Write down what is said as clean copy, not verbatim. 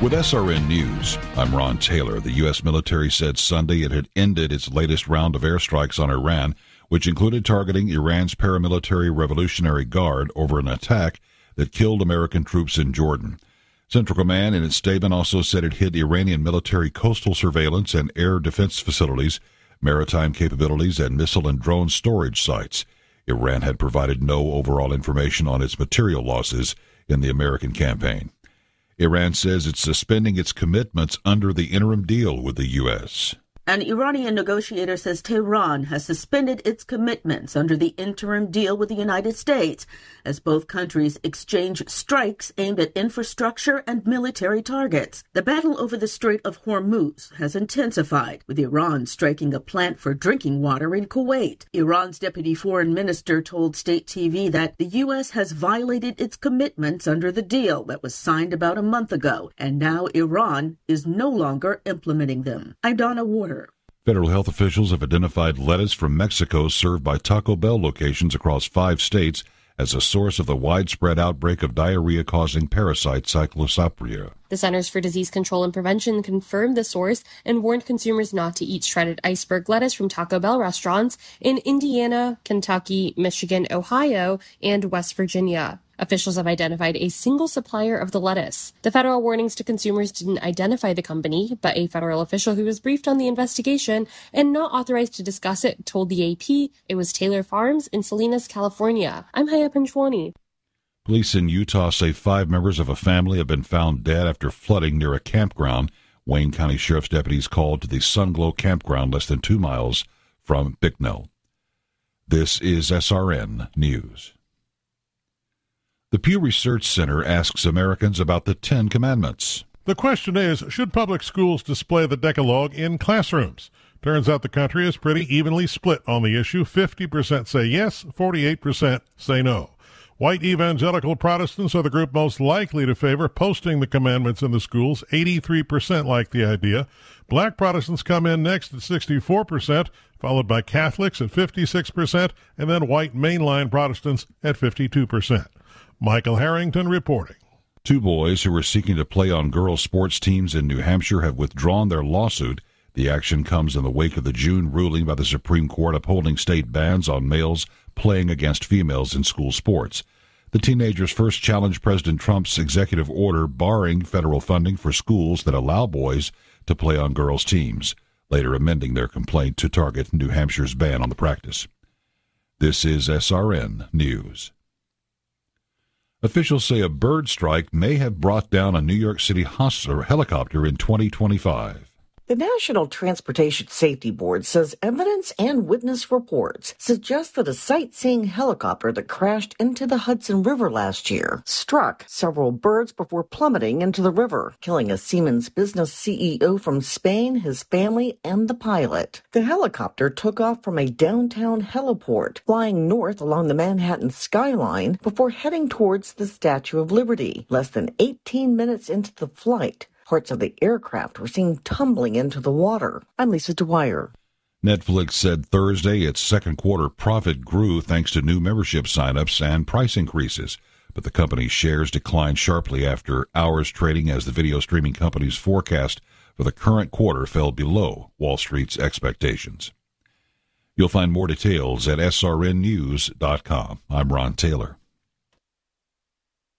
With SRN News, I'm Ron Taylor. The U.S. military said Sunday it had ended its latest round of airstrikes on Iran, which included targeting Iran's paramilitary Revolutionary Guard over an attack that killed American troops in Jordan. Central Command in its statement also said it hit Iranian military coastal surveillance and air defense facilities, maritime capabilities, and missile and drone storage sites. Iran had provided no overall information on its material losses in the American campaign. Iran says it's suspending its commitments under the interim deal with the U.S. An Iranian negotiator says Tehran has suspended its commitments under the interim deal with the United States as both countries exchange strikes aimed at infrastructure and military targets. The battle over the Strait of Hormuz has intensified, with Iran striking a plant for drinking water in Kuwait. Iran's deputy foreign minister told state TV that the U.S. has violated its commitments under the deal that was signed about a month ago, and now Iran is no longer implementing them. I'm Donna Warder. Federal health officials have identified lettuce from Mexico served by Taco Bell locations across 5 states as a source of the widespread outbreak of diarrhea-causing parasite Cyclosporidia. The Centers for Disease Control and Prevention confirmed the source and warned consumers not to eat shredded iceberg lettuce from Taco Bell restaurants in Indiana, Kentucky, Michigan, Ohio, and West Virginia. Officials have identified a single supplier of the lettuce. The federal warnings to consumers didn't identify the company, but a federal official who was briefed on the investigation and not authorized to discuss it told the AP it was Taylor Farms in Salinas, California. I'm Haya Panchwani. Police in Utah say 5 members of a family have been found dead after flooding near a campground. Wayne County Sheriff's deputies called to the Sunglow campground less than 2 miles from Bicknell. This is SRN News. The Pew Research Center asks Americans about the 10 Commandments. The question is, should public schools display the Decalogue in classrooms? Turns out the country is pretty evenly split on the issue. 50% say yes, 48% say no. White evangelical Protestants are the group most likely to favor posting the commandments in the schools. 83% like the idea. Black Protestants come in next at 64%, followed by Catholics at 56%, and then white mainline Protestants at 52%. Michael Harrington reporting. 2 boys who were seeking to play on girls' sports teams in New Hampshire have withdrawn their lawsuit. The action comes in the wake of the June ruling by the Supreme Court upholding state bans on males playing against females in school sports. The teenagers first challenged President Trump's executive order barring federal funding for schools that allow boys to play on girls' teams, later amending their complaint to target New Hampshire's ban on the practice. This is SRN News. Officials say a bird strike may have brought down a New York City helicopter in 2025. The National Transportation Safety Board says evidence and witness reports suggest that a sightseeing helicopter that crashed into the Hudson River last year struck several birds before plummeting into the river, killing a Siemens business CEO from Spain, his family, and the pilot. The helicopter took off from a downtown heliport, flying north along the Manhattan skyline before heading towards the Statue of Liberty. Less than 18 minutes into the flight, parts of the aircraft were seen tumbling into the water. I'm Lisa Dwyer. Netflix said Thursday its second quarter profit grew thanks to new membership signups and price increases. But the company's shares declined sharply after hours trading as the video streaming company's forecast for the current quarter fell below Wall Street's expectations. You'll find more details at srnnews.com. I'm Ron Taylor.